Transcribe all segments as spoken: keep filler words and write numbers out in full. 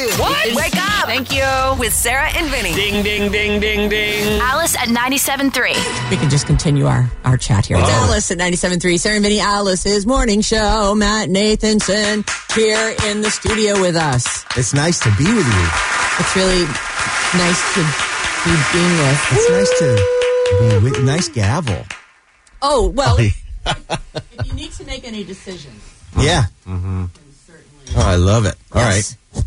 What? Wake up. Thank you. With Sarah and Vinny. Ding, ding, ding, ding, ding. Alice at ninety-seven point three. We can just continue our, our chat here. It's Oh. Alice at ninety-seven point three. Sarah and Vinny, Alice's morning show. Matt Nathanson here in the studio with us. It's nice to be with you. It's really nice to be being with. It's nice to be with. Nice gavel. Oh, well, if you need to make any decisions. Yeah. Mm-hmm. Oh, I love it. All Yes. right.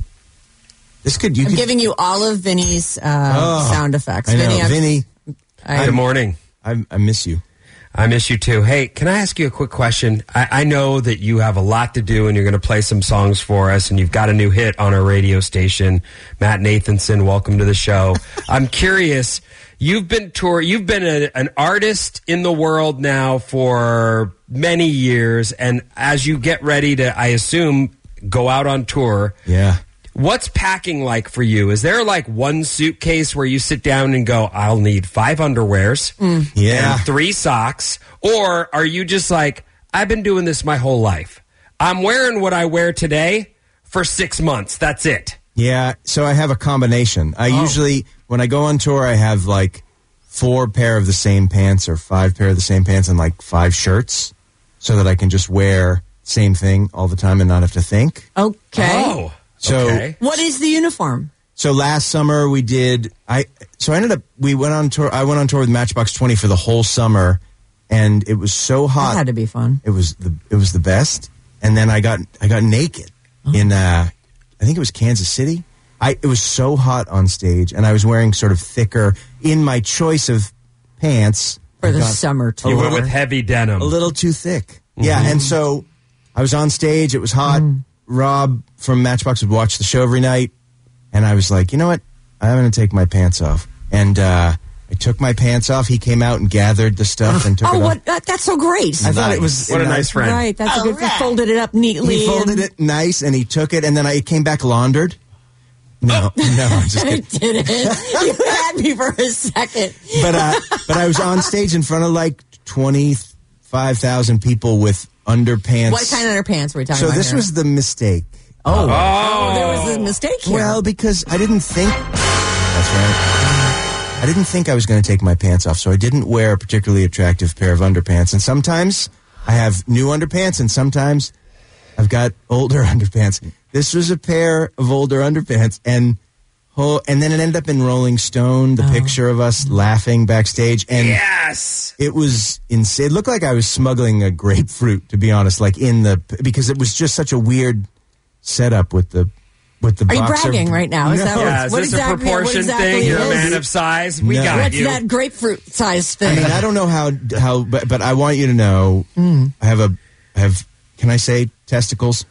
This could you I'm could, giving you all of Vinny's uh, Oh, sound effects. I know, Vinny, I'm- Vinny. I- Good morning. I, I miss you. I miss you too. Hey, can I ask you a quick question? I, I know that you have a lot to do and you're going to play some songs for us, and you've got a new hit on our radio station. Matt Nathanson, welcome to the show. I'm curious. You've been tour. You've been a, an artist in the world now for many years, and as you get ready to, I assume, go out on tour. Yeah. What's packing like for you? Is there like one suitcase where you sit down and go, I'll need five underwears Yeah. and three socks? Or are you just like, I've been doing this my whole life. I'm wearing what I wear today for six months. That's it. Yeah. So I have a combination. I Oh. usually, when I go on tour, I have like four pair of the same pants or five pair of the same pants and like five shirts so that I can just wear same thing all the time and not have to think. okay. Oh, So- okay. What is the uniform? So last summer we did. I so I ended up. We went on tour. I went on tour with Matchbox twenty for the whole summer, and it was so hot. That had to be fun. It was the it was the best. And then I got I got naked Oh. in uh, I think it was Kansas City. I it was so hot on stage, and I was wearing sort of thicker in my choice of pants For I the got summer tour. You went with heavy denim. a little too thick. Yeah, and so I was on stage. It was hot. Rob from Matchbox would watch the show every night, and I was like, you know what? I'm going to take my pants off. And uh, I took my pants off. He came out and gathered the stuff and took Oh, it off. what? That, that's so great. I thought it was What a nice friend. Right. That's a All good. He right. folded it up neatly. He folded and- it nice, and he took it, and then I, it came back laundered. No, no, I'm just I kidding. did it. You had me for a second. But uh, but I was on stage in front of like twenty-five thousand people with underpants. What kind of underpants were we talking So about? this here? was the mistake. Oh, Oh. there was a mistake here. Well, because I didn't think. That's right. I didn't think I was going to take my pants off, so I didn't wear a particularly attractive pair of underpants. And sometimes I have new underpants, and sometimes I've got older underpants. This was a pair of older underpants, and oh, and then it ended up in Rolling Stone, the picture of us laughing backstage, and Yes. it was insane. It looked like I was smuggling a grapefruit, to be honest, like in the because it was just such a weird setup with the with the. Are you boxer- bragging right now? Is No. that what- Yeah, is what this exactly- a proportion what exactly thing? You're a is man it? of size. We No. got What's you. that grapefruit size I thing? mean, I don't know how how, but but I want you to know. Mm. I have a I have. Can I say testicles?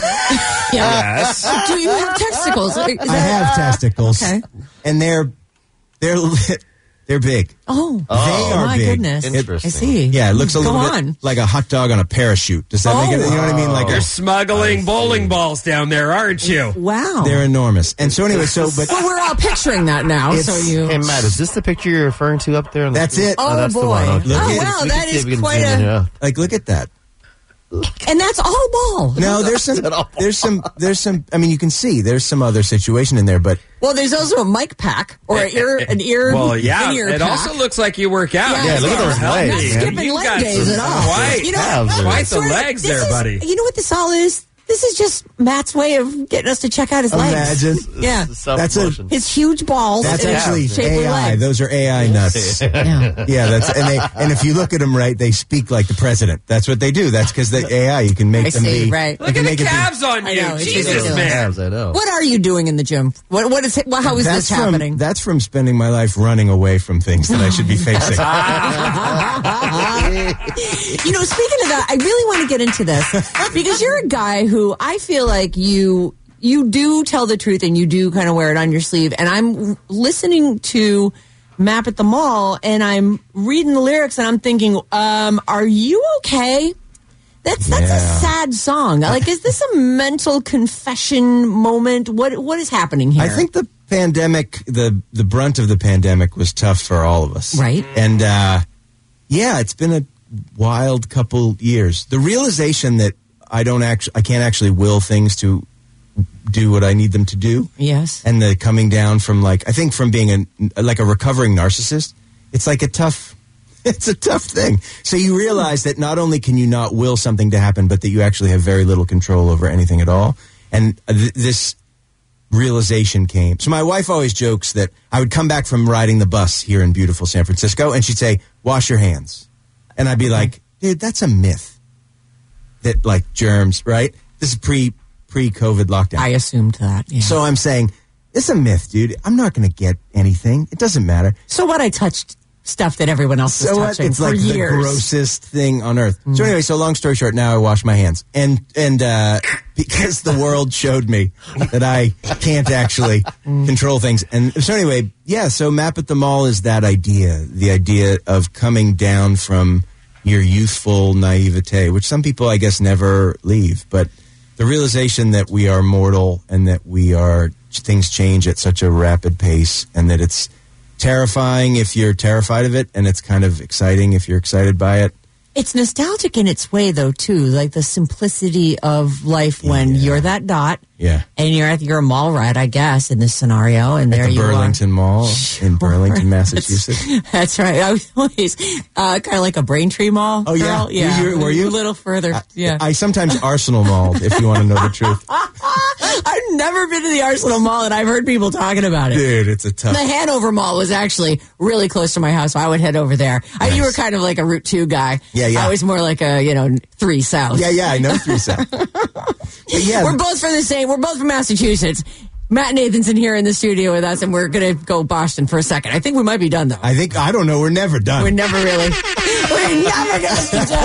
Yeah. Yes. Do you have testicles? Is I that- have testicles. Okay. And they're they're they're big. Oh, They are my big. goodness! It- I see. Yeah, it looks a Go little on. bit like a hot dog on a parachute. Does that make it? Oh. You know what I mean? Like You're a, smuggling bowling balls down there, aren't you? Wow. they're enormous. And so anyway, so but well, we're all picturing that now. It's- So you. Hey, Matt, is this the picture you're referring to up there? On the That's screen? it. Oh, that's boy. the one. Okay. Look Oh, at- wow, We that can see is if we can quite zoom in, a- yeah. like look at that. And that's all ball. No, there's some there's some there's some I mean you can see there's some other situation in there, but Well, there's also a mic pack or an ear, an ear. Well, yeah. an ear It pack. also looks like you work out. Yeah, Yeah, look at those Healthy. legs, Not man. skipping You've leg got days some at all. Quite, You know, Calves no, are- quite the sort of- legs this there, is- buddy. You know what this all is? This is just Matt's way of getting us to check out his legs. imagine. Yeah. That's a- His huge balls. That's and actually shapely A I. legs. Those are A I nuts. Yeah. Yeah, that's and they and if you look at them right, they speak like the president. That's what they do. That's because the A I you can make I them see, be. right. you Look can at the make it be- calves on I you. know, it's Jesus, ridiculous. man. Calves, I know. What are you doing in the gym? What, what is it, well, how is That's this from happening? that's from spending my life running away from things that I should be facing. You know, speaking of that, I really want to get into this because you're a guy who I feel like you you do tell the truth and you do kind of wear it on your sleeve. And I'm listening to Map at the Mall and I'm reading the lyrics and I'm thinking, um, are you okay? That's that's Yeah. a sad song. Like, is this a mental confession moment? What what is happening here? I think the pandemic, the the brunt of the pandemic was tough for all of us, Right. And uh, yeah, it's been a wild couple years. The realization that I don't actually, I can't actually will things to do what I need them to do. Yes. And the coming down from like, I think from being a, like a recovering narcissist, it's like a tough, it's a tough thing. So you realize that not only can you not will something to happen, but that you actually have very little control over anything at all. And th- this realization came. So my wife always jokes that I would come back from riding the bus here in beautiful San Francisco, and she'd say, wash your hands. And I'd be like, dude, that's a myth. That like germs, right? This is pre, pre-COVID lockdown. I assumed that. Yeah. So I'm saying, it's a myth, dude. I'm not going to get anything. It doesn't matter. So what? I touched stuff that everyone else was so what? touching It's for like years. the grossest thing on earth. Mm. So anyway, so long story short, now I wash my hands. And and uh, because the world showed me that I can't actually control things. And so anyway, yeah, so Map at the Mall is that idea, the idea of coming down from your youthful naivete, which some people, I guess, never leave. But the realization that we are mortal and that we are, things change at such a rapid pace, and that it's terrifying if you're terrified of it, and it's kind of exciting if you're excited by it. It's nostalgic in its way, though, too. Like the simplicity of life when Yeah. you're that dot, Yeah. and you're at your mall ride, I guess, in this scenario, and At there the you Burlington are. Mall in Burlington, Massachusetts. That's right. I was always uh, kind of like a Braintree Mall. Oh, yeah? girl. yeah. You- you- were you? a little further? I, yeah. I sometimes Arsenal Malled, if you want to know the truth. I've never been to the Arsenal Mall, and I've heard people talking about it. Dude, it's a tough... The Hanover Mall was actually really close to my house, so I would head over there. I, you were kind of like a Route two guy. Yeah, yeah. I was more like a, you know, three South. Yeah, yeah, I know three South. But yeah, We're both from the same, we're both from Massachusetts. Matt Nathanson here in the studio with us, and we're going to go Boston for a second. I think we might be done, though. I think, I don't know, we're never done. We're never really, we're never going to be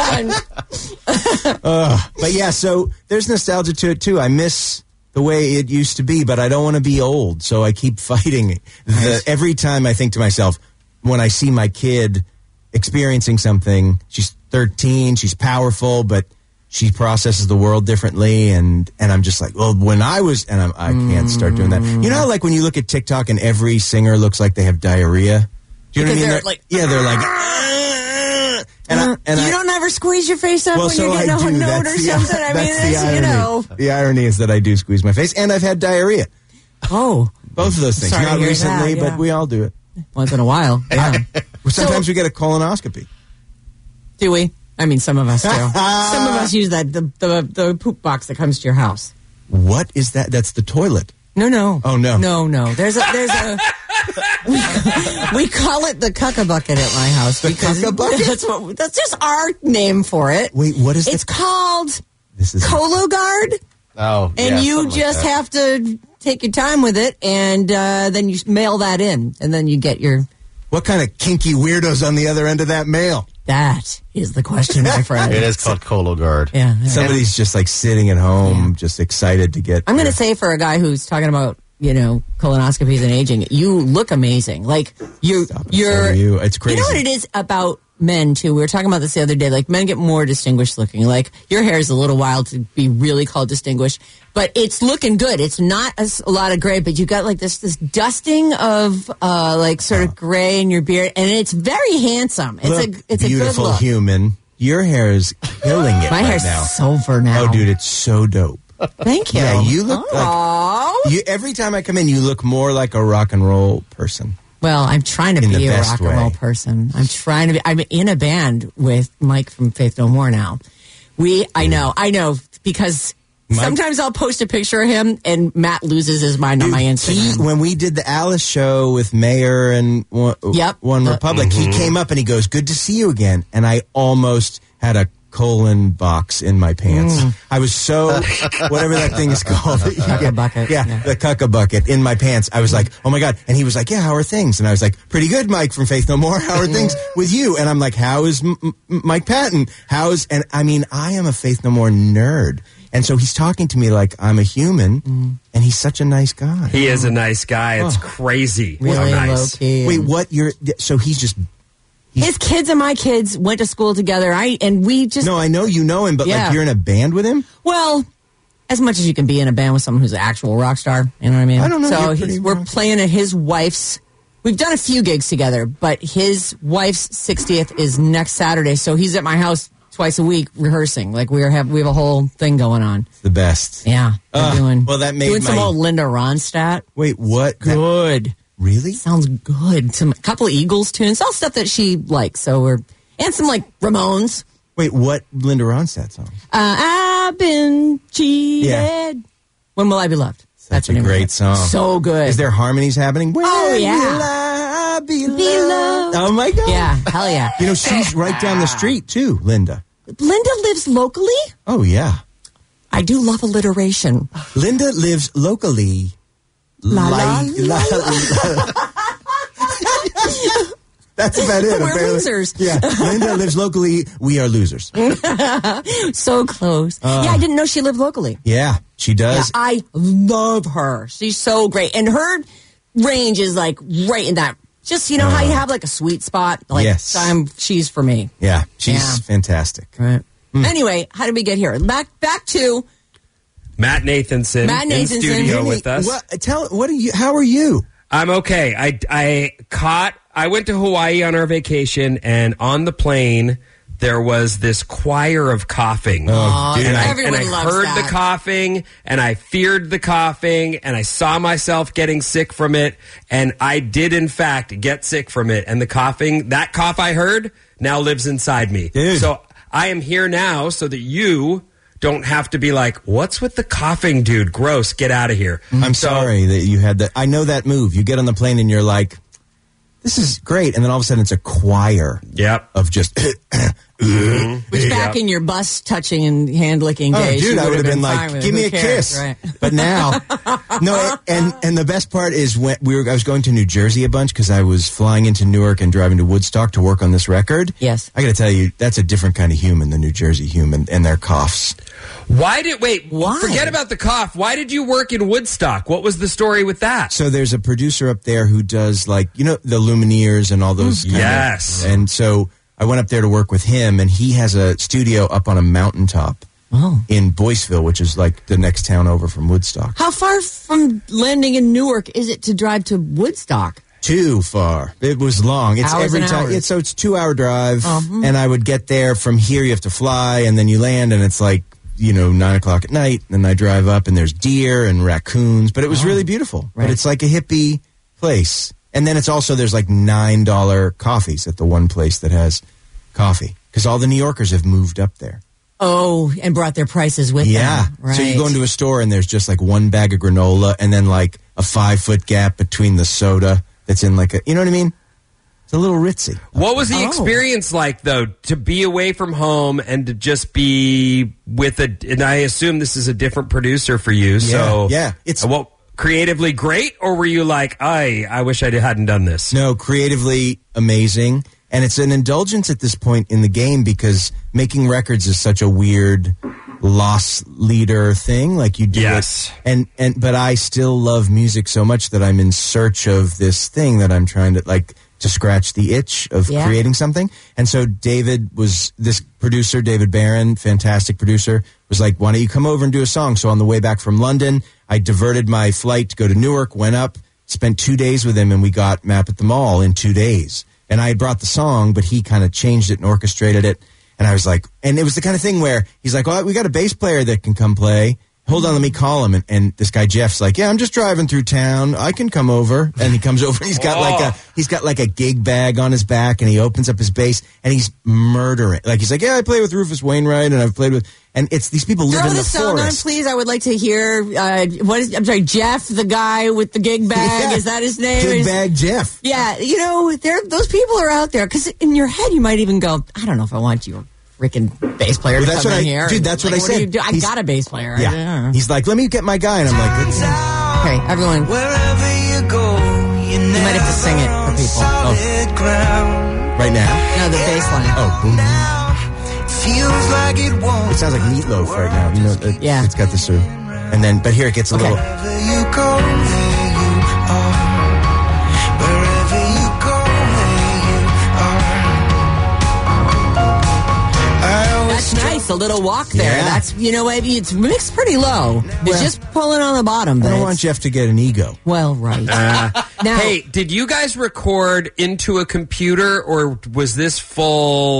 done. uh, but yeah, so there's nostalgia to it, too. I miss the way it used to be, but I don't want to be old, so I keep fighting. The, every time I think to myself, when I see my kid experiencing something, she's thirteen, she's powerful, but she processes the world differently, and, and I'm just like, well, when I was, and I'm, I can't start doing that. You know how, like, when you look at TikTok and every singer looks like they have diarrhea? Do you know Because what I mean? they're like, yeah, they're like, and I, and you I, don't ever squeeze your face up well, when so you're I getting a do. note That's or the- something? I mean, that's the it's, irony. you know. The irony is that I do squeeze my face, and I've had diarrhea. Oh. Both of those things. Sorry to Not hear recently, that, yeah. but we all do it. Once in a while. Yeah. Sometimes So- we get a colonoscopy. Do we? I mean, some of us do. Some of us use that, the, the, the poop box that comes to your house. What is that? That's the toilet. No, no. Oh, no. No, no. There's a, there's a, we, we call it the cucka bucket at my house. The because cucka bucket? That's what, that's just our name for it. Wait, what is It's the... called This is... Cologuard. Oh, And yeah, you something like just that. have to take your time with it, and uh, then you mail that in, and then you get your... What kind of kinky weirdos on the other end of that mail? That is the question, my friend. It is called Cologuard. Yeah. yeah. Somebody's just like sitting at home, just excited to get... I'm going to their- say for a guy who's talking about, you know, colonoscopies and aging, you look amazing. Like you, Stop it, you're. so do you. It's crazy. You know what it is about men too? We were talking about this the other day. Like men get more distinguished looking. Like your hair is a little wild to be really called distinguished, but it's looking good. It's not a, s- a lot of gray, but you got like this this dusting of uh like sort of gray in your beard, and it's very handsome. It's Look, a it's a good beautiful look. human. Your hair is killing it My right hair's now. silver now. Oh, dude, it's so dope. Thank you. Yeah, you look Aw. like... You, every time I come in, you look more like a rock and roll person. Well, I'm trying to In be the a best rock and roll way. person. I'm trying to be. I'm in a band with Mike from Faith No More now. We, I know, I know, because Mike- sometimes I'll post a picture of him and Matt loses his mind on my Dude, Instagram. he, when we did the Alice show with Mayor and One, Yep. One Uh, Republic, he came up and he goes, "Good to see you again." And I almost had a colon box in my pants. Mm. I was so, whatever that thing is called. Cucka bucket, Yeah, yeah. the cucka bucket in my pants. I was like, oh my God. And he was like, yeah, how are things? And I was like, pretty good, Mike from Faith No More. How are things with you? And I'm like, how is M- M- Mike Patton? How's, and I mean, I am a Faith No More nerd. And so he's talking to me like I'm a human, Mm. and he's such a nice guy. He is a nice guy. It's crazy. really How low nice. key. Wait, what? You're so he's just His kids and my kids went to school together. I and we just no. I know you know him, but Yeah. like you're in a band with him. well, as much as you can be in a band with someone who's an actual rock star. You know what I mean? I don't know, So you're he's, pretty we're rock- playing at his wife's. We've done a few gigs together, but his wife's sixtieth is next Saturday, so he's at my house twice a week rehearsing. Like we are have we have a whole thing going on. The best. Yeah, we're Uh, doing well, that made doing some my- old Linda Ronstadt. Wait, what? That- Good. really? Sounds good. Some couple of Eagles tunes, all stuff that she likes. So we're and some like Ramones. Wait, what Linda Ronstadt song? Uh, I've been cheated. Yeah. When will I be loved? That's the a name of great it. song. So good. Is there harmonies happening? When Oh, yeah. will I be loved? Be loved. Oh my God. Yeah, hell yeah. You know, she's right down the street too, Linda. Linda lives locally? Oh yeah. I do love alliteration. Linda lives locally. La, la, Like- la, la- That's about it. We're apparently. losers. Yeah. Linda lives locally. We are losers. So close. Uh. yeah, I didn't know she lived locally. Yeah, she Yeah, does. I love her. She's so great. And her range is like right in that. Just, you know how you have like a sweet spot? Like, Uh. Yes. so I'm, she's for me. Yeah, she's Yeah. fantastic. Right. Anyway, how did we get here? Back back to Matt Nathanson, Matt in Nathanson. studio Vinny, with us. What, tell what are you? How are you? I'm okay. I, I caught, I went to Hawaii on our vacation, and on the plane, there was this choir of coughing. Aw, and I, everyone and I loves heard that. the coughing, and I feared the coughing, and I saw myself getting sick from it, and I did, in fact, get sick from it. And the coughing, that cough I heard, now lives inside me. Dude. So I am here now so that you don't have to be like, what's with the coughing, dude? Gross, get out of here. I'm So- sorry that you had that. I know that move. You get on the plane and you're like, this is great. And then all of a sudden it's a choir Yep. of just, which back in your bus touching and hand licking oh, days, dude, you I would have been fine like, with it. give me Who a cares, kiss. right? But now, no, and, and the best part is when we were, I was going to New Jersey a bunch because I was flying into Newark and driving to Woodstock to work on this record. Yes. I got to tell you, that's a different kind of human, the New Jersey human, and their coughs. Why did wait? Why? Forget about the cough. Why did you work in Woodstock? What was the story with that? So there's a producer up there who does like, you know, the Lumineers and all those. kind of- Yes. and so I went up there to work with him, and he has a studio up on a mountaintop Oh. in Boyceville, which is like the next town over from Woodstock. How far from landing in Newark is it to drive to Woodstock? Too far. It was long. It's Hours every and time. hours. It's, so it's two hour drive, Uh-huh. and I would get there from here. You have to fly, and then you land, and it's like, you know, nine o'clock at night. And I drive up, and there's deer and raccoons. But it was really beautiful. Right. But it's like a hippie place. And then it's also there's like nine dollar coffees at the one place that has coffee because all the New Yorkers have moved up there. Oh, and brought their prices with Yeah. them. Right. So you go into a store and there's just like one bag of granola and then like a five foot gap between the soda that's in like a, you know what I mean? It's a little ritzy. What was the Oh. experience like, though, to be away from home and to just be with a? And I assume this is a different producer for you. So yeah. It's- well, creatively great, or were you like, I, I wish I hadn't done this? No, creatively amazing. And it's an indulgence at this point in the game because making records is such a weird loss leader thing. Like you do Yes. it. And, and, but I still love music so much that I'm in search of this thing that I'm trying to like to scratch the itch of Yeah. creating something. And so David was this producer, David Barron, fantastic producer, was like, why don't you come over and do a song? So on the way back from London, I diverted my flight to go to Newark, went up, spent two days with him, and we got Map at the Mall in two days. And I had brought the song, but he kind of changed it and orchestrated it. And I was like, and it was the kind of thing where he's like, oh, we got a bass player that can come play. Hold on, let me call him. And, and this guy Jeff's like, yeah, I'm just driving through town. I can come over. And he comes over. And he's got like a he's got like a gig bag on his back, and he opens up his bass, and he's murdering. Like he's like, yeah, I play with Rufus Wainwright, and I've played with, and it's these people live Throw in the the song forest. on, please. I would like to hear. Uh, what is? I'm sorry, Jeff, the guy with the gig bag. Yeah. Is that his name? Gig Is- bag Jeff. Yeah, you know, there. Those people are out there because in your head you might even go, I don't know if I want you. Freaking bass player Well, to that's come what in I- here. dude, that's what Like, I do said. you do? I He's- got a bass player. I- Yeah. He's like, let me get my guy, and I'm like, it's, Okay, everyone. Wherever you go, you, You might have to sing it for people. Oh. Ground. right now. No, the bass line. Oh, boom. Now, it feels like it won't. It sounds like Meatloaf right now. You know, it, Yeah. It's got this sort of, and then, but here it gets a Okay. little. Wherever you go, there you are. Wherever you go, there you are. I always That's nice. A little walk there. Yeah. That's you know maybe it's mixed pretty low. It's Well, just pulling on the bottom. I But don't it's- want Jeff to get an ego. well, right. now, Hey, did you guys record into a computer, or was this full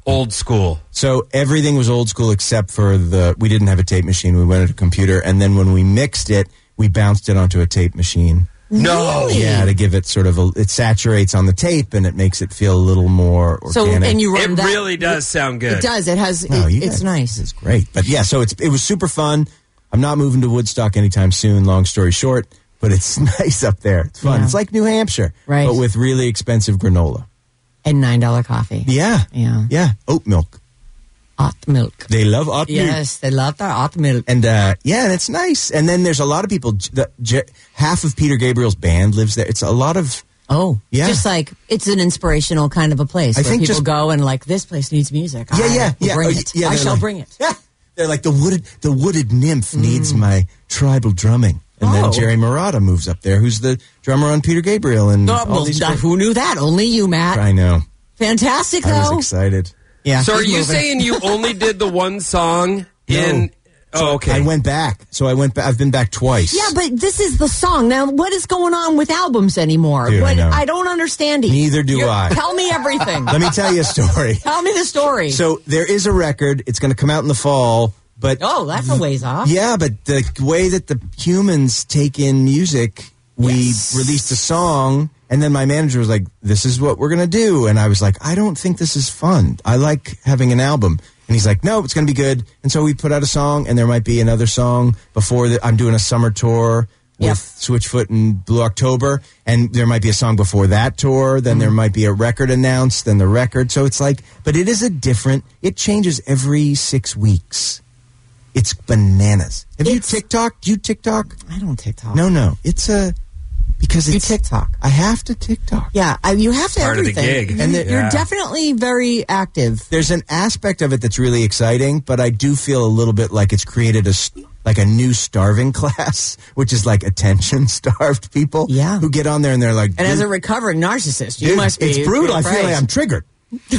old school. So everything was old school except for the, we didn't have a tape machine. We went to a computer, and then when we mixed it, we bounced it onto a tape machine. No. Really? Yeah, to give it sort of a, it saturates on the tape and it makes it feel a little more So, organic. and you It run that. really does sound good. It does. It has. No, it- you it's guys- nice. It's great. But yeah, so it's it was super fun. I'm not moving to Woodstock anytime soon, long story short, but it's nice up there. It's fun. Yeah. It's like New Hampshire, Right. but with really expensive granola. And nine dollar coffee. Yeah. Yeah. Yeah. Oat milk. Hot milk. They love oat milk. Yes, they love their hot milk. And uh, yeah, and it's nice. And then there's a lot of people. The, J- half of Peter Gabriel's band lives there. It's a lot of. Oh, Yeah. Just like it's an inspirational kind of a place I where think people just- go and like this place needs music. Yeah, I yeah, will yeah. Bring Oh, it. yeah, I they're shall like- bring it. Yeah, they're like the wooded the wooded nymph needs Mm. my tribal drumming. And Oh. then Jerry Marotta moves up there, who's the drummer on Peter Gabriel and Oh, all well, these. that- great- who knew that? Only you, Matt. I know. Fantastic, I was though. excited. Yeah. So are keep you moving. saying you only did the one song in? Oh, okay. I went back. So I went. Ba- I've been back twice. Yeah, but this is the song. Now, what is going on with albums anymore? Dude, I what, know. don't understand it. Neither do You're- I. Tell me everything. Let me tell you a story. Tell me the story. So there is a record. It's going to come out in the fall. But oh, that's a ways off. yeah, but the way that the humans take in music, we Yes. released a song, and then my manager was like, "This is what we're gonna do," and I was like, "I don't think this is fun. I like having an album." And he's like, "No, it's gonna be good." And so we put out a song, and there might be another song before that. I'm doing a summer tour with Yep. Switchfoot and Blue October, and there might be a song before that tour. Then there might be a record announced, then the record. So it's like, but it is a different. It changes every six weeks. It's bananas. Have It's- you TikTok? Do you TikTok? I don't TikTok. No, no. It's a because You it's TikTok. I have to TikTok. Yeah, I, you have to Part of the everything. gig. And the- You're Yeah. definitely very active. There's an aspect of it that's really exciting, but I do feel a little bit like it's created a s- like a new starving class, which is like attention starved people. Yeah. who get on there and they're like, And as a "Dude, recovering narcissist, you dude, must be. it's brutal. I feel like praised. I'm triggered. Look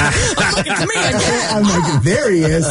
at me again. I'm like, there he is.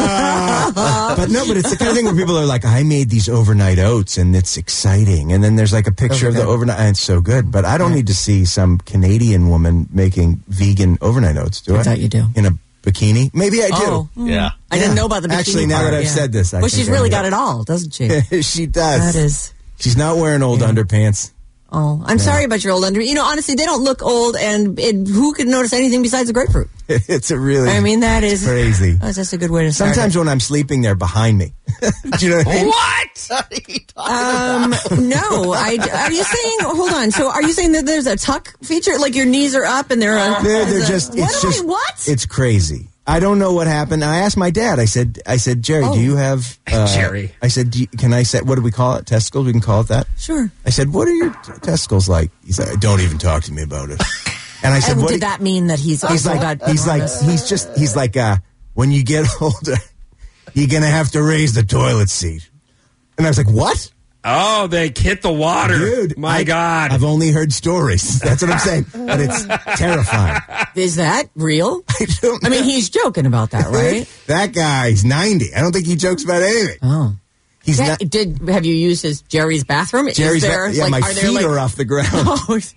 Ah. But no, but it's the kind of thing where people are like, I made these overnight oats and it's exciting. And then there's like a picture of Those are the good. overnight, and it's so good. But I don't need to see some Canadian woman making vegan overnight oats, do I? I thought you do. In a bikini? Maybe I do. Oh, mm. Yeah. I didn't Yeah. know about the bikini Actually, now part, that I've yeah. said this, I well, think she's I really know. got it all, doesn't she? she does. That is. She's not wearing old Yeah. underpants. Oh, I'm sorry about your old under. You know, honestly, they don't look old, and it, who could notice anything besides a grapefruit? It's a really I mean, that is crazy. That's just a good way to start. Sometimes it. when I'm sleeping, they're behind me. Do you know what I mean? What? Um, no, I, are you saying? Hold on. So, are you saying that there's a tuck feature, like your knees are up and they're a, They're, they're is a- just. What It's am I- just. what? It's crazy. I don't know what happened. I asked my dad. I said, I said, Jerry, Oh. do you have uh, Jerry. I said, do you, can I say what do we call it? Testicles? We can call it that. Sure. I said, what are your t- testicles like? He said, don't even talk to me about it. And I said, And what? did that mean that he's he's also like, got? he's like, he's just, he's like, uh, when you get older, you're gonna have to raise the toilet seat. And I was like, what? Oh, they hit the water. Dude, My I- God. I've only heard stories. That's what I'm saying. But it's terrifying. Is that real? I don't I mean, know. he's joking about that, right? That guy's ninety. I don't think he jokes about anything. Oh. He's Yeah, not. did have you used his Jerry's bathroom? Is Jerry's there, ba- yeah, like, my are there, feet like, are off the ground. Oh, he's-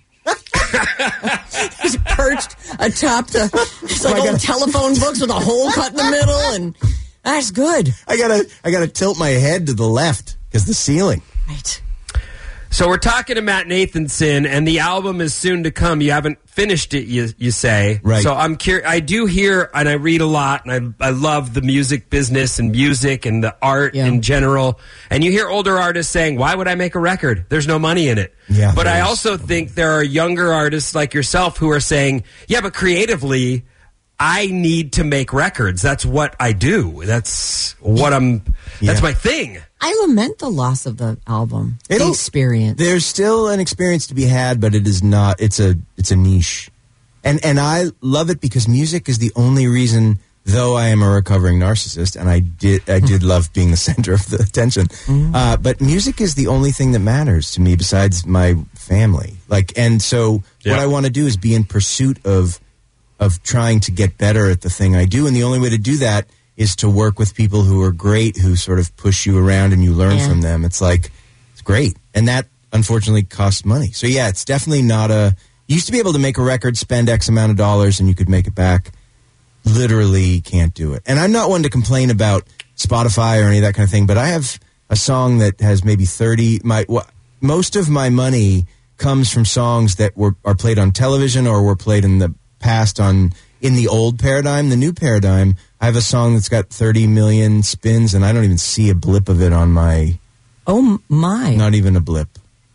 he's perched atop the it's like Oh, I old gotta- telephone books with a hole cut in the middle, and that's good. I gotta, I gotta tilt my head to the left because the ceiling. Right. So we're talking to Matt Nathanson, and the album is soon to come. You haven't finished it, you, you say. Right. So I'm curious. I do hear, and I read a lot, and I, I love the music business and music and the art Yeah. in general. And you hear older artists saying, why would I make a record? There's no money in it. Yeah, but there I is. also think there are younger artists like yourself who are saying, yeah, but creatively, I need to make records. That's what I do. That's what I'm, that's Yeah. my thing. I lament the loss of the album, It'll- the experience. There's still an experience to be had, but it is not. It's a, it's a niche, and and I love it because music is the only reason. Though I am a recovering narcissist, and I did, I did love being the center of the attention. Uh, but music is the only thing that matters to me besides my family. Like, and so Yeah. what I want to do is be in pursuit of of trying to get better at the thing I do, and the only way to do that is to work with people who are great, who sort of push you around and you learn Yeah. from them. It's like it's great, and that unfortunately costs money. So yeah, it's definitely not a. You used to be able to make a record, spend X amount of dollars, and you could make it back. literally can't do it. And I'm not one to complain about Spotify or any of that kind of thing, but I have a song that has maybe thirty. My wh- most of my money comes from songs that were are played on television or were played in the past on in the old paradigm. The new paradigm, I have a song that's got thirty million spins, and I don't even see a blip of it on my. Oh my! Not even a blip.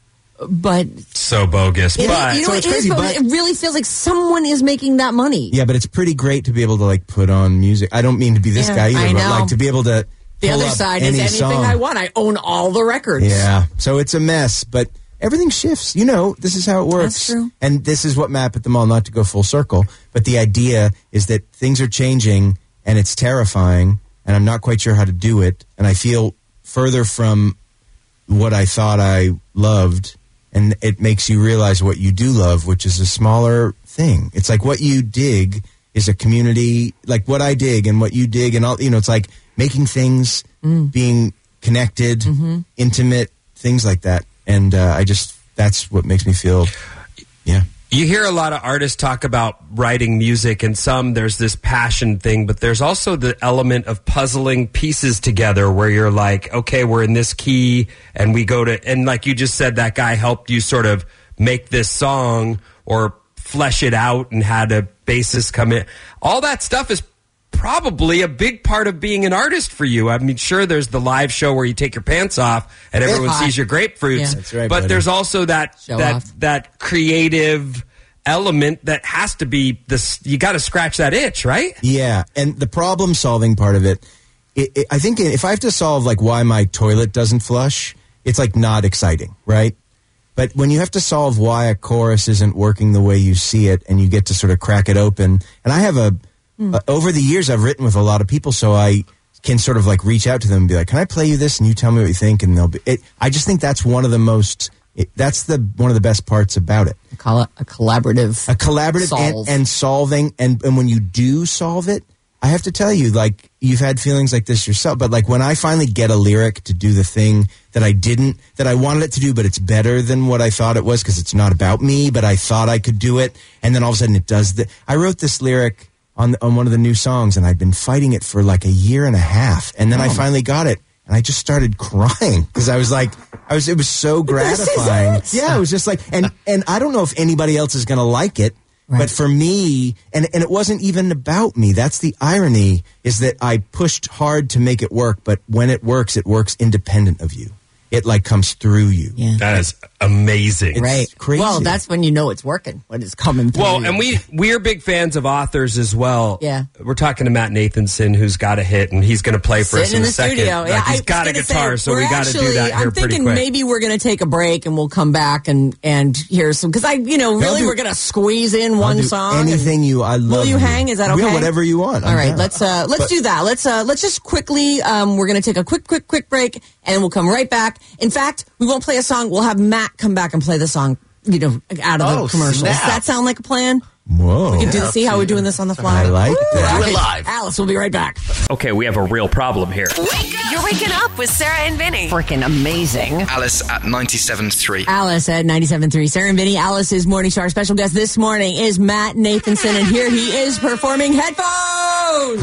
But so bogus. it, But you know, So it it's is, crazy, but but- it really feels like someone is making that money. Yeah, but it's pretty great to be able to like put on music. I don't mean to be this Yeah, guy either, I but know. like to be able to. The pull other up side is any anything song. I want. I own all the records. Yeah, so it's a mess, but everything shifts. You know, this is how it works. That's true. And this is what Map at the Mall, not to go full circle, but the idea is that things are changing and it's terrifying, and I'm not quite sure how to do it, and I feel further from what I thought I loved, and it makes you realize what you do love, which is a smaller thing. It's like what you dig is a community, like what I dig and what you dig, and all, you know, it's like making things, Mm. being connected, Mm-hmm. intimate, things like that. And uh, I just, that's what makes me feel, yeah. you hear a lot of artists talk about writing music, and some there's this passion thing, but there's also the element of puzzling pieces together where you're like, okay, we're in this key, and we go to, and like you just said, that guy helped you sort of make this song or flesh it out and had a bassist come in. All that stuff is probably a big part of being an artist for you. I mean, sure, there's the live show where you take your pants off and everyone hot. sees your grapefruits, Yeah. That's right, but buddy. there's also that Show that off. that creative element that has to be this. You got to scratch that itch, right? Yeah, and the problem solving part of it, it, it, I think if I have to solve like why my toilet doesn't flush, it's like not exciting, right? But when you have to solve why a chorus isn't working the way you see it, and you get to sort of crack it open, and I have a uh, over the years I've written with a lot of people, so I can sort of like reach out to them and be like, "Can I play you this?" And you tell me what you think, and they'll be. It, I just think that's one of the most. It, that's the one of the best parts about it. Call it a collaborative. A collaborative and, Solve. and solving, and, and when you do solve it, I have to tell you, like, you've had feelings like this yourself, but like when I finally get a lyric to do the thing that I didn't, that I wanted it to do, but it's better than what I thought it was because it's not about me, but I thought I could do it, and then all of a sudden it does the. I wrote this lyric on on one of the new songs, and I'd been fighting it for like a year and a half, and then I finally got it, and I just started crying because I was like, I was, it was so gratifying. Yeah, it was just like, and and I don't know if anybody else is going to like it. Right. But for me, and, and it wasn't even about me. That's the irony, is that I pushed hard to make it work, but when it works, it works independent of you. It like comes through you. Yeah. That is amazing. It's Right. crazy. Well, that's when you know it's working, when it's coming through. Well, and we we're big fans of authors as well. Yeah. We're talking to Matt Nathanson, who's got a hit, and he's going to play for us Sitting in in a the second. studio. Like, Yeah, he's I got a was gonna guitar, say, so we we're got to do actually- that here I'm pretty thinking quick. maybe we're going to take a break and we'll come back and and hear some, because I, you know, really do- we're going to squeeze in I'll one do song. and- anything you. I love. Will you hang? Is that okay? Yeah, whatever you want. All I'm right, down. let's uh, let's But- do that. Let's uh, let's just quickly. Um, we're going to take a quick, quick, quick break, and we'll come right back. In fact, we won't play a song. We'll have Matt come back and play the song. You know, out of Oh, the commercials. snap. Does that sound like a plan? Whoa. We can do, see how we're doing this on the fly. I like that. All Do it live. Alice, we'll be right back. Okay, we have a real problem here. You're waking up with Sarah and Vinny. Freaking amazing. Alice at ninety-seven point three. Alice at ninety-seven point three. Sarah and Vinny, Alice's Morning Show. Our special guest this morning is Matt Nathanson, and here he is performing Headphones.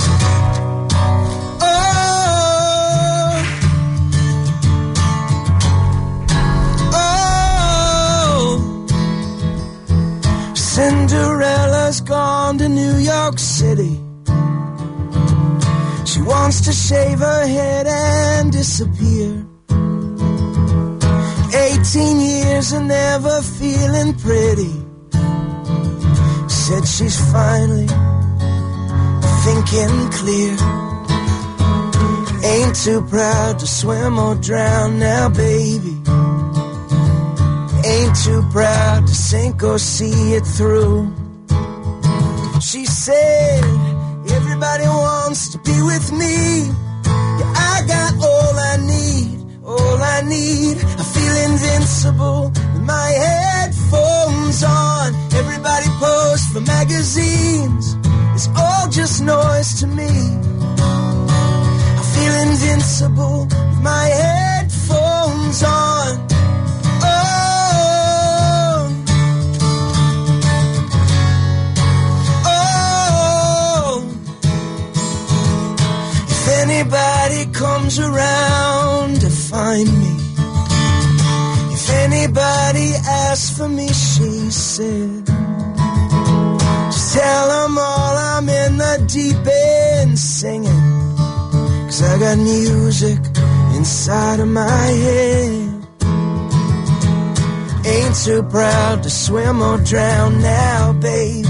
Cinderella's gone to New York City. She wants to shave her head and disappear. Eighteen years and never feeling pretty. Said she's finally thinking clear. Ain't too proud to swim or drown now, baby. Ain't too proud to sink or see it through. She said, everybody wants to be with me. Yeah, I got all I need, all I need. I feel invincible with my headphones on. Everybody posts for magazines. It's all just noise to me. I feel invincible with my headphones on. Oh, comes around to find me. If anybody asks for me, she said, just tell them all I'm in the deep end singing, 'cause I got music inside of my head. Ain't too proud to swim or drown now, baby.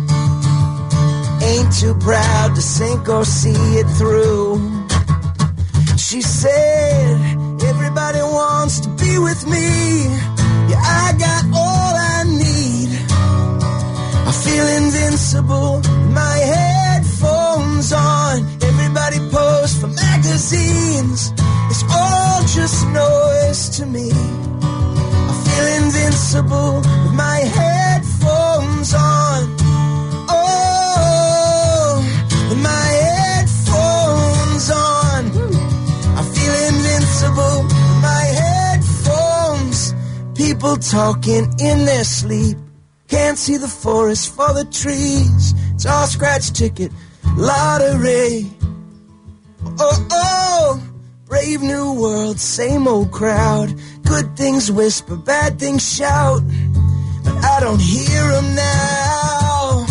Ain't too proud to sink or see it through. She said, everybody wants to be with me. Yeah, I got all I need. I feel invincible with my headphones on. Everybody posts for magazines. It's all just noise to me. I feel invincible with my headphones on. Oh, with my headphones on. I feel invincible with my headphones. People talking in their sleep. Can't see the forest for the trees. It's all scratch ticket lottery. Oh, oh, brave new world, same old crowd. Good things whisper, bad things shout, but I don't hear them now.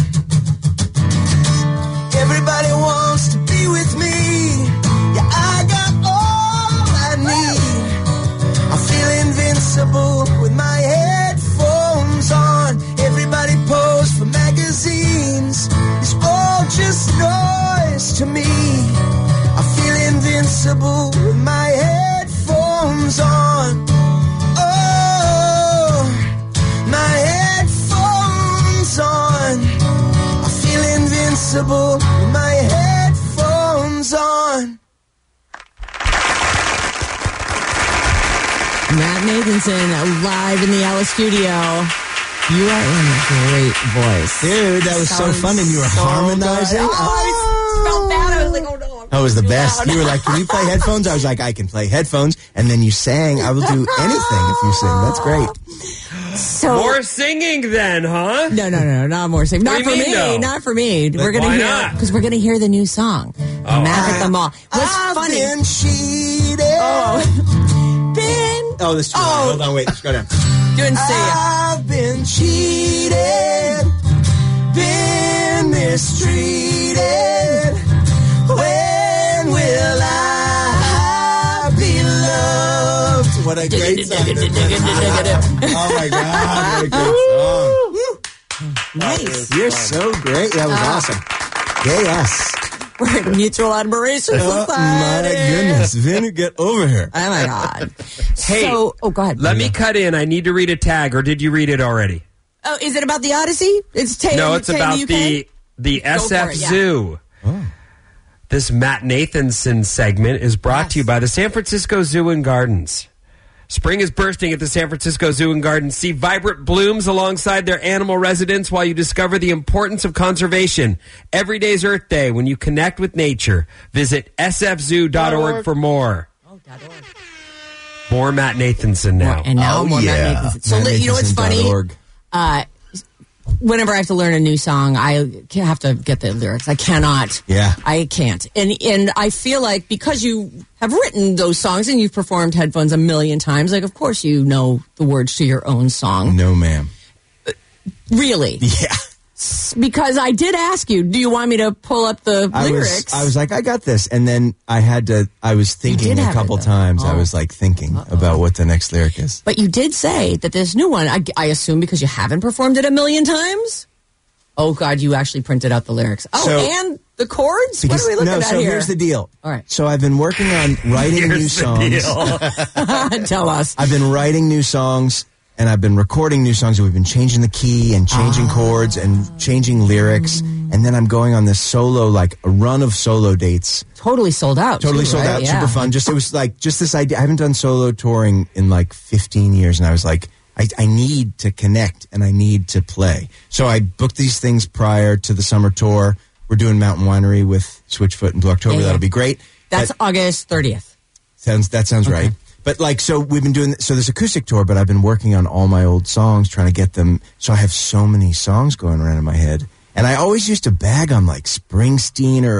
Everybody wants to be with me. Yeah, I got all I need. I feel invincible with my headphones on. Everybody pose for magazines. It's all just noise to me. I feel invincible with my headphones on. Oh, my headphones on. I feel invincible with my headphones on. Matt Nathanson live in the Alice studio. You are in a great voice. Dude, that was so Sounds fun, and you were so harmonizing. good. Oh, I felt bad. I was like, oh no. I'm That was the too best. loud. You were like, can you play headphones? I was like, I can play headphones. And then you sang, I will do anything if you sing. That's great. So, More singing then, huh? no, no, no, not more singing. Not What do for you me. mean, no? Not for me. We're gonna why hear not? because we're gonna hear the new song. Oh. Matt at the Mall. What's I've funny? been cheated. Oh, been Oh, this is too Oh. loud. Hold on, wait. Let's go down. doing see ya. I've been cheated, been mistreated. When will I be loved? What a great song. Oh my God, what a great song. Nice. You're so great. That was awesome. Yes. We're in mutual admiration Oh my society. goodness. Vin, get over here. Oh my God. Hey, so, oh, go ahead. Let me cut in. I need to read a tag, or did you read it already? Oh, is it about the Odyssey? It's Tay. No, it's Tay in about U K? the the Go S F for it, yeah. Zoo. This Matt Nathanson segment is brought to you by the San Francisco Zoo and Gardens. Spring is bursting at the San Francisco Zoo and Gardens. See vibrant blooms alongside their animal residents while you discover the importance of conservation. Every day's Earth Day when you connect with nature. Visit s f zoo dot org for more. Oh, dot org. More Matt Nathanson now. And now Oh, more yeah. Matt Nathanson. So, Matt li- you know what's Nathanson dot funny? org. Uh, whenever I have to learn a new song, I can't have to get the lyrics. I cannot. Yeah. I can't. And and I feel like because you have written those songs and you've performed Headphones a million times, like of course you know the words to your own song. No, ma'am. Really? Yeah. Because I did ask you, do you want me to pull up the I lyrics? was, I was like, I got this. And then I had to, I was thinking did a have it, couple though. times. I Oh. was like thinking about what the next lyric is. But you did say that this new one, I, I assume because you haven't performed it a million times? Oh, God, you actually printed out the lyrics. Oh, So- and the chords? Because, what are we looking no, at so here? here's the deal. All right. So I've been working on writing new Here's the songs. deal. Tell us. I've been writing new songs and I've been recording new songs, and we've been changing the key and changing chords and changing lyrics. And then I'm going on this solo, like a run of solo dates. Totally sold out. Totally too, sold right? out, Yeah. super fun. Just it was like just this idea. I haven't done solo touring in like fifteen years, and I was like, I, I need to connect and I need to play. So I booked these things prior to the summer tour. We're doing Mountain Winery with Switchfoot in Blue October. Yeah, yeah. That'll be great. That's But- August thirtieth. Sounds that sounds right. But like, so we've been doing so this acoustic tour, but I've been working on all my old songs, trying to get them. So I have so many songs going around in my head, and I always used to bag on like Springsteen or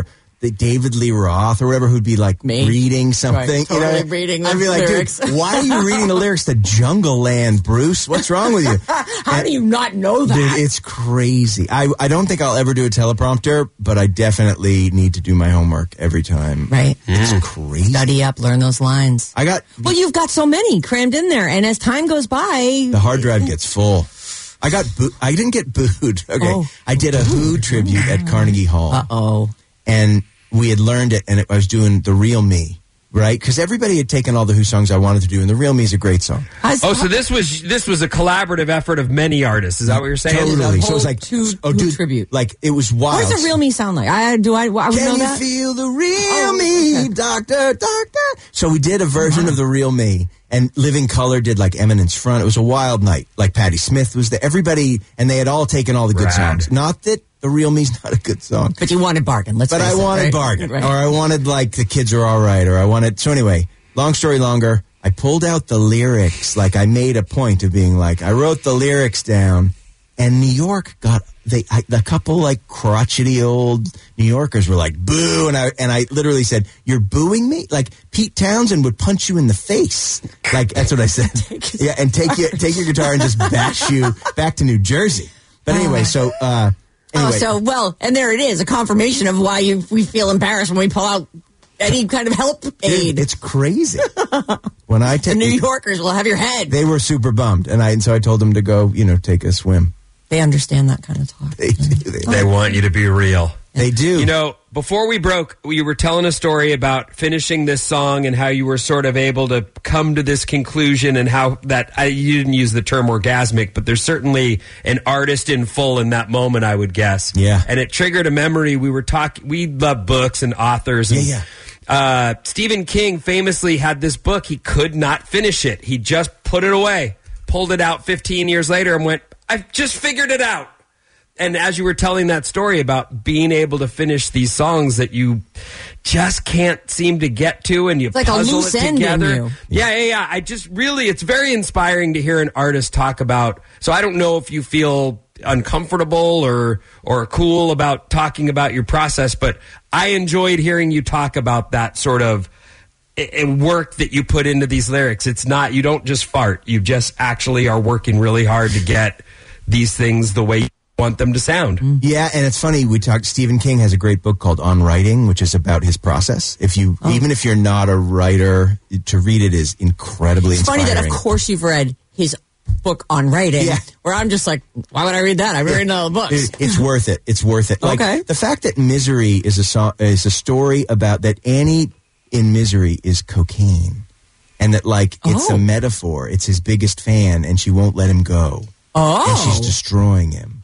the David Lee Roth or whatever, who'd be like Me. reading something. Right, totally you know? reading I'd the be like, lyrics. dude, why are you reading the lyrics to Jungle Land, Bruce? What's wrong with you? How And- do you not know that? Dude, it's crazy. I, I don't think I'll ever do a teleprompter, but I definitely need to do my homework every time. Right. It's crazy. Study up, learn those lines. I got Well, you've got so many crammed in there, and as time goes by, the hard drive gets full. I got boo- I didn't get booed. Okay. Oh. I did a Who tribute at Carnegie Hall. uh-oh. And we had learned it, and it, I was doing The Real Me, right? Because everybody had taken all the Who songs I wanted to do, and The Real Me is a great song. Oh, so this was this was a collaborative effort of many artists. Is that what you're saying? Totally. So it was whole like, two- oh, Who dude, tribute. like it was wild. What does the real me sound like? I do. I, I would Can know you that. feel the real Oh, me, okay. doctor, doctor? So we did a version of the real me, and Living Color did like Eminence Front. It was a wild night. Like Patti Smith was there. Everybody, and they had all taken all the good Rad. songs. Not that the real me's not a good song, But you wanted bargain. Let's. but face I it, wanted right? bargain, Right. or I wanted like the kids are all right, or I wanted. So anyway, long story longer, I pulled out the lyrics. Like I made a point of being like, I wrote the lyrics down, and New York got they I, a couple like crotchety old New Yorkers were like boo, and I and I literally said, "You're booing me?" Like Pete Townsend would punch you in the face. Like that's what I said. Yeah, and take you take your guitar and just bash you back to New Jersey. But anyway, so uh, anyway, Oh, so well, and there it is, a confirmation of why you, we feel embarrassed when we pull out any kind of help aid. dude, it's crazy. When I The take New Yorkers will have your head. They, they were super bummed, and I and so I told them to go, you know, take a swim. understand that kind of talk. They do. They, They want you to be real. they do. You know, before we broke, you were telling a story about finishing this song and how you were sort of able to come to this conclusion, and how that I, you didn't use the term orgasmic, but there's certainly an artist in full in that moment, I would guess. Yeah. And it triggered a memory. We were talking. We love books and authors. And, Yeah, Uh, Stephen King famously had this book. He could not finish it. He just put it away, pulled it out fifteen years later, and went, "I've just figured it out." And as you were telling that story about being able to finish these songs that you just can't seem to get to, and you like a puzzle loose it end in together. you. Yeah, yeah, yeah. I just really, it's very inspiring to hear an artist talk about. So I don't know if you feel uncomfortable or or cool about talking about your process, but I enjoyed hearing you talk about that sort of i- i- work that you put into these lyrics. It's not, you don't just fart. You just actually are working really hard to get these things the way you want them to sound. Yeah, and it's funny. We talked. Stephen King has a great book called On Writing, which is about his process. If you, Oh. even if you're not a writer, to read it is incredibly It's funny inspiring. that, of course, you've read his book on writing, Yeah. where I'm just like, why would I read that? I've read all the books. It- it's worth it. It's worth it. Like, Okay. the fact that Misery is a song, is a story about that Annie in Misery is cocaine, and that like it's Oh. a metaphor. It's his biggest fan, and she won't let him go. Oh. And she's destroying him.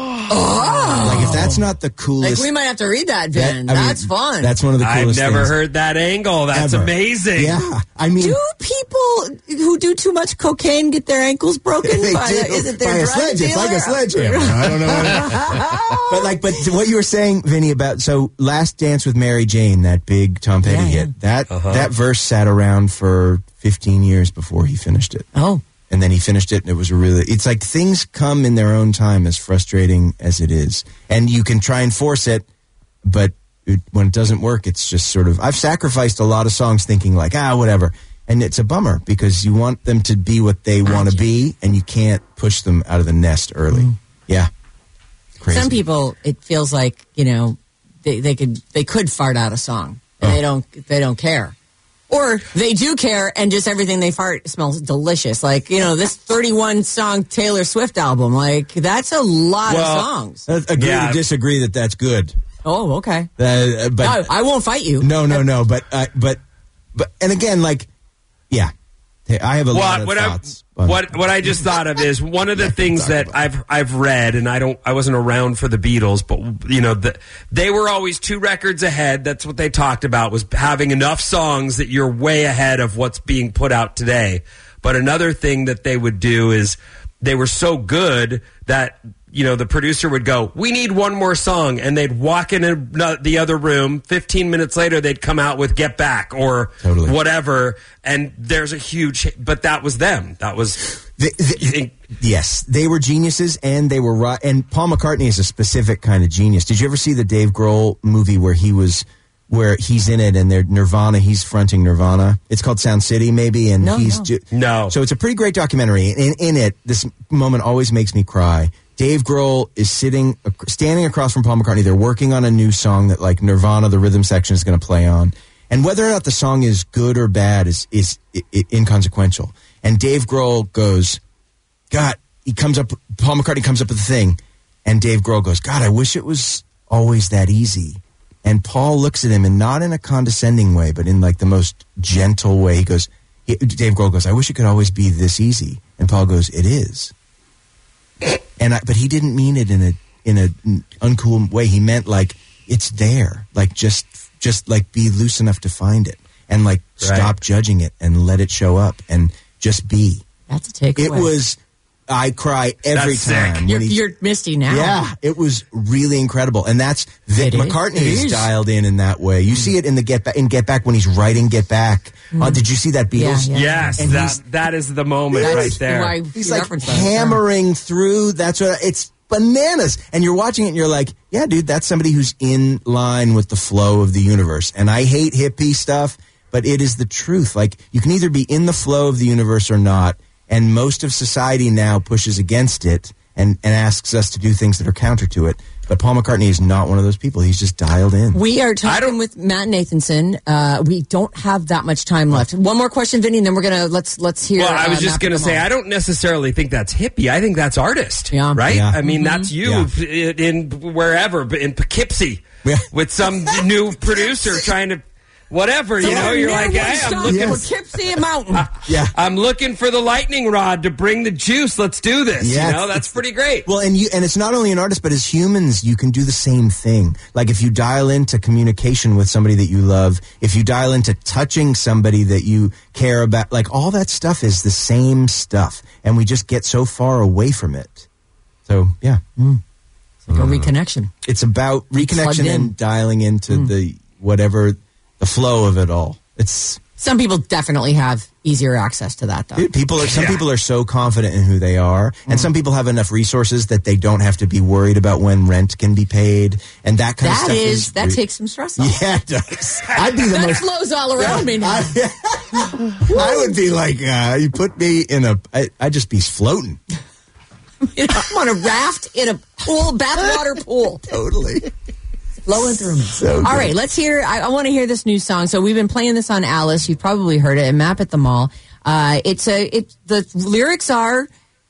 Oh. Like if that's not the Like, coolest. we might have to read that, that- Vin. I mean, That's fun. That's one of the I've coolest. never things heard that angle. That's ever. amazing. Yeah, I mean. Do people who do too much cocaine get their ankles broken? They by, do. Is it their By a drug sledge. It's like a dealer? sledgehammer. I don't know. But like, but what you were saying, Vinny, about so Last Dance with Mary Jane, that big Tom Petty Yeah, yeah. hit, that that verse sat around for fifteen years before he finished it, Oh. and then he finished it, and it was a really. It's like things come in their own time, as frustrating as it is, and you can try and force it, but it, when it doesn't work, it's just sort of. I've sacrificed a lot of songs thinking like, ah, whatever. And it's a bummer because you want them to be what they want to be, and you can't push them out of the nest early. Yeah, crazy. Some people, it feels like, you know, they, they could they could fart out a song, and Oh. they don't they don't care, or they do care, and just everything they fart smells delicious. Like, you know, this thirty-one song Taylor Swift album, like that's a lot Well, of songs. Uh, agree Yeah. to disagree that that's good. Oh, okay. Uh, but No, I won't fight you. no, no, no. But uh, but but and again, like, yeah, Hey, I have a lot What of what I, thoughts. on- what what I just thought of is one of the things talk that about I've I've read, and I don't I wasn't around for the Beatles, but you know the, they were always two records ahead. That's what they talked about, was having enough songs that you're way ahead of what's being put out today. But another thing that they would do is they were so good that, you know, the producer would go, "We need one more song," and they'd walk in a, the other room. Fifteen minutes later, they'd come out with "Get Back" or Totally. whatever, and there's a huge. But that was them. That was. The- the- yes, they were geniuses, and they were right. And Paul McCartney is a specific kind of genius. Did you ever see the Dave Grohl movie where he was where he's in it and they're Nirvana. He's fronting Nirvana. It's called Sound City, maybe, and No, he's no. ju- No. So it's a pretty great documentary. In in it, this moment always makes me cry. Dave Grohl is sitting, standing across from Paul McCartney. They're working on a new song that, like, Nirvana, the rhythm section, is going to play on. And whether or not the song is good or bad is is I- I- inconsequential. And Dave Grohl goes, God, he comes up, Paul McCartney comes up with the thing, and Dave Grohl goes, God, I wish it was always that easy. And Paul looks at him, and not in a condescending way, but in, like, the most gentle way. He goes, he, Dave Grohl goes, I wish it could always be this easy. And Paul goes, it is. And I, but he didn't mean it in a in a uncool way. He meant, like, it's there. Like, just just like be loose enough to find it, and, like, Right. stop judging it and let it show up and just be. That's a takeaway. It was. I cry every That's sick. time. when You're, he- you're misty now. yeah, it was really incredible, and that's Vic It is. McCartney It is is. dialed in in that way. You see it in the Get Back in Get Back when he's writing Get Back. Uh, did you see that Beatles? Yeah, yeah. Yes, And that he's- that is the moment That's right there. why He's you like referenced that. hammering through. That's what it's bananas. And you're watching it, and you're like, yeah, dude, that's somebody who's in line with the flow of the universe. And I hate hippie stuff, but it is the truth. Like, you can either be in the flow of the universe or not. And most of society now pushes against it and, and asks us to do things that are counter to it. But Paul McCartney is not one of those people. He's just dialed in. We are I talking don't- with Matt Nathanson. Uh, we don't have that much time left. One more question, Vinny, and then we're gonna let's let's hear. Well, I was uh, just Matt going to Damon. say, I don't necessarily think that's hippie. I think that's artist. Yeah. Right? Yeah. I mean, that's you Yeah. in, in wherever, but in Poughkeepsie Yeah. with some new producer trying to, whatever, you know, you're like, hey, I'm looking, Yes. Poughkeepsie Mountain. Yeah. I'm looking for the lightning rod to bring the juice. Let's do this. Yeah, you know, it's- that's pretty great. Well, and you and it's not only an artist, but as humans, you can do the same thing. Like, if you dial into communication with somebody that you love, if you dial into touching somebody that you care about, like, all that stuff is the same stuff, and we just get so far away from it. So, yeah, Like a reconnection. it's about Plugged reconnection in. and dialing into the whatever the flow of it all. It's Some people definitely have easier access to that, though. Dude, people are some Yeah. people are so confident in who they are, and some people have enough resources that they don't have to be worried about when rent can be paid, and that kind of That stuff is that re- takes some stress off. yeah, it does. I'd be the That most. flows all around me now. I, I would be like, uh, you put me in a. I, I'd just be floating. You know, I'm on a raft in a pool, bathwater pool, Totally. flowing through me. So All good. right, let's hear. I, I want to hear this new song. So we've been playing this on Alice. You've probably heard it. And Map at the Mall. Uh, it's a. It the lyrics are.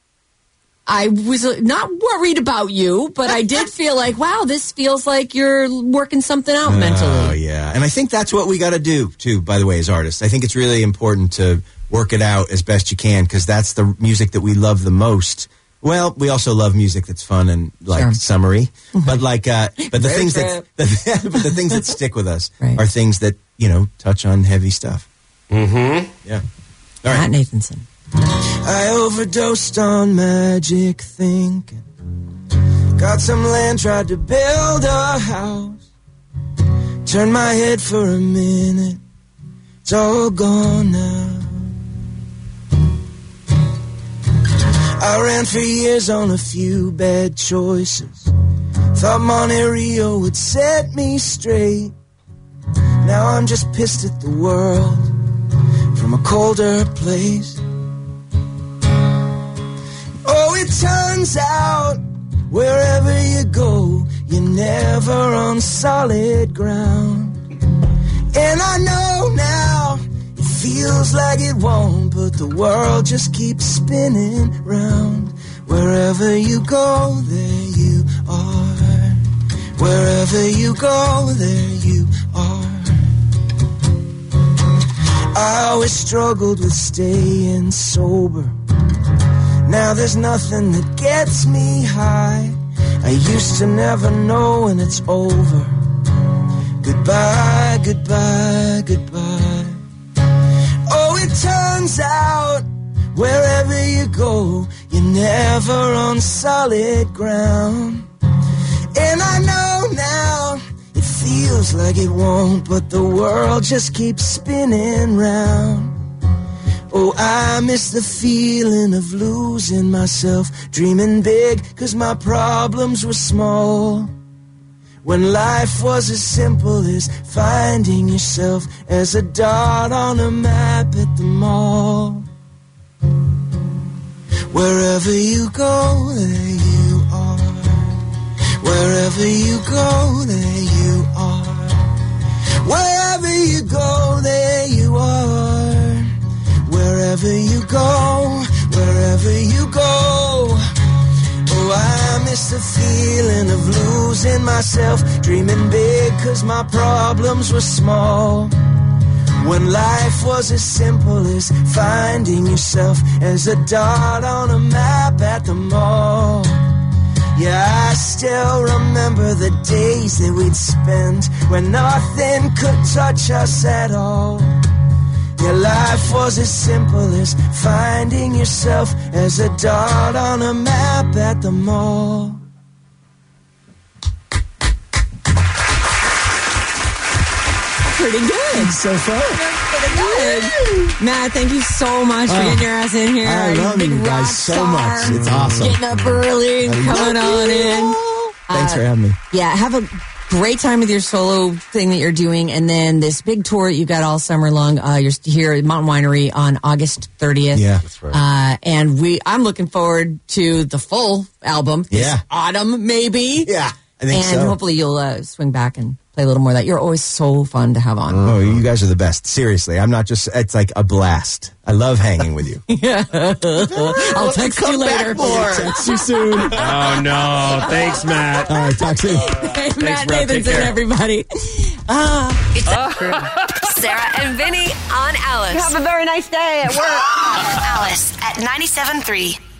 I was uh, not worried about you, but I did feel like, wow, this feels like you're working something out mentally. Oh yeah, and I think that's what we got to do too. By the way, as artists, I think it's really important to work it out as best you can, because that's the music that we love the most. Well, we also love music that's fun and like Sure. summery, but like, uh, but the Road things that the, but the things that stick with us Right. are things that, you know, touch on heavy stuff. Mm-hmm. Yeah. All Matt right. Nathanson. I overdosed on magic thinking. Got some land, tried to build a house. Turned my head for a minute. It's all gone now. I ran for years on a few bad choices. Thought Monte Rio would set me straight. Now I'm just pissed at the world from a colder place. Oh, it turns out wherever you go, you're never on solid ground. And I know now it feels like it won't, but the world just keeps spinning round. Wherever you go, there you are. Wherever you go, there you are. I always struggled with staying sober. Now there's nothing that gets me high. I used to never know when it's over. Goodbye, goodbye, goodbye. Oh, it turns out wherever you go, you're never on solid ground. And I know now it feels like it won't, but the world just keeps spinning round. Oh, I miss the feeling of losing myself, dreaming big, cause my problems were small. When life was as simple as finding yourself as a dot on a map at the mall. Wherever you go, there you are. Wherever you go, there you are. Wherever you go, there you are. Wherever you go, wherever you go. Oh, I miss the feeling of losing myself, dreaming big cause my problems were small. When life was as simple as finding yourself as a dot on a map at the mall. Yeah, I still remember the days that we'd spend when nothing could touch us at all. Yeah, life was as simple as finding yourself as a dot on a map at the mall. Pretty good. So fun. Pretty good. Matt, thank you so much for Oh, getting your ass in here. I You're a love big you rock guys so star. much. It's awesome. Getting up early and coming on in. Thanks Uh, for having me. Yeah, have a great time with your solo thing that you're doing, and then this big tour that you got all summer long. Uh, you're here at Mountain Winery on August thirtieth. Yeah, that's right. Uh, and we, I'm looking forward to the full album. This Yeah. autumn maybe. Yeah, I think and so. hopefully you'll uh, swing back and play a little more of that. You're always so fun to have on. Oh, you guys are the best. Seriously, I'm not just, it's like a blast. I love hanging with you. I'll text you later. Text you soon. All Oh no! Thanks, Matt. right, talk soon. Hey, Matt bro. Take Nathanson, care. everybody. It's Sarah and Vinny on Alice. Have a very nice day at work. Alice at ninety-seven point three.